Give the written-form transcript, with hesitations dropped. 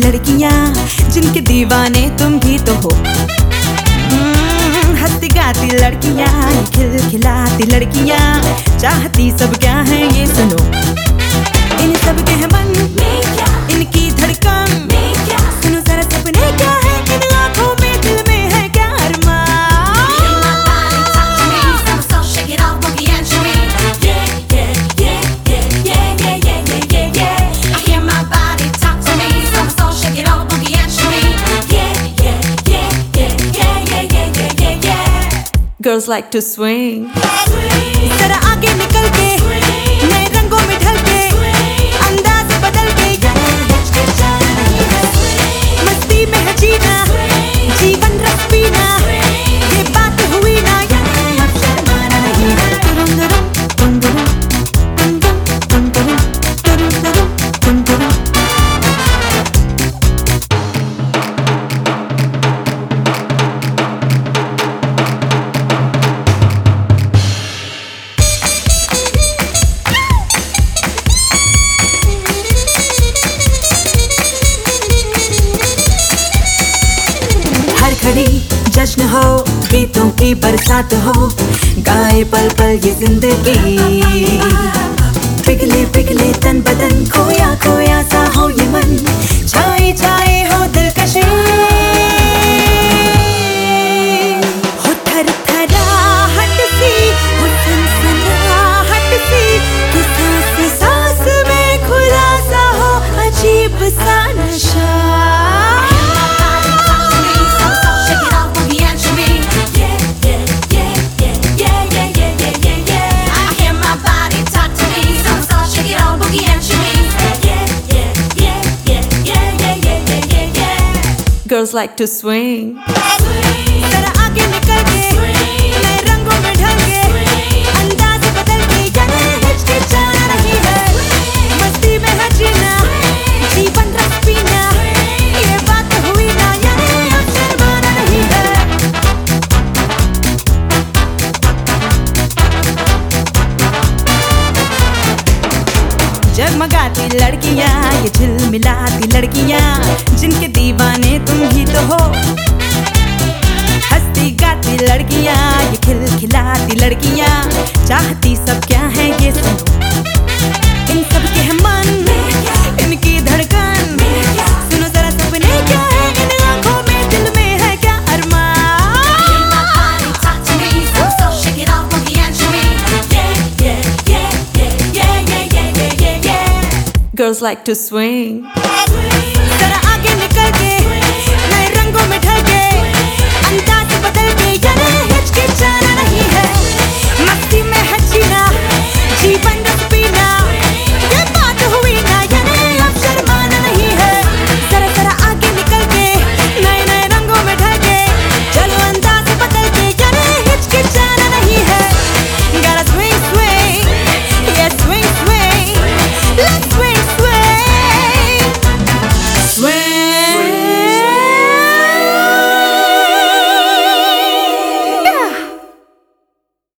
लड़कियां जिनके दीवाने तुम भी तो हो। हंसती गाती लड़कियां, खिलखिलाती लड़कियां, चाहती सब क्या है ये सुनो। इन सब के मन इनकी धड़कन, सुनो जरा सपने क्या है इन आँखों में, दिल में है क्या अरमान। Girls like to swing. जरा आगे निकल के, नए रंगों में ढल के, अंदाज बदल के, मस्ती में है जीना, जीवन रस पीना, ये बात हुई ना, अब शर्माना नहीं। खड़ी जश्न हो, गीतों की बरसात हो, गाए पल पल ये जिंदगी। पिघले पिघले तन बदन, खोया खोया सा हो ये मन, छाए छाए हो दिलकशी। हो थर थराहट सी, हो सनसनाहट सी, कि सांस सांस में खुलासा हो अजीब सा नशा। Girls like to swing. जरा आगे निकल के, नए रंगों में ढल के, अंदाज बदल के, जाने हिचकिचाना नहीं है, मस्ती में है जीना, जीवन रस पीना, ये बात हुई ना, यानी अब शर्माना नहीं है। जगमगाती लड़कियां, ये झिलमिलाती लड़कियां, जिनके दीवाने तुम ही तो हो। हंसती गाती लड़कियां, ये खिलखिलाती लड़कियां, चाहती सब क्या है ये सुनो। इन सब के मन इनकी धड़कन, सुनो जरा सपने क्या है इन आँखों में, दिल में है क्या अरमान। Girls like to swing. जरा आगे निकल के,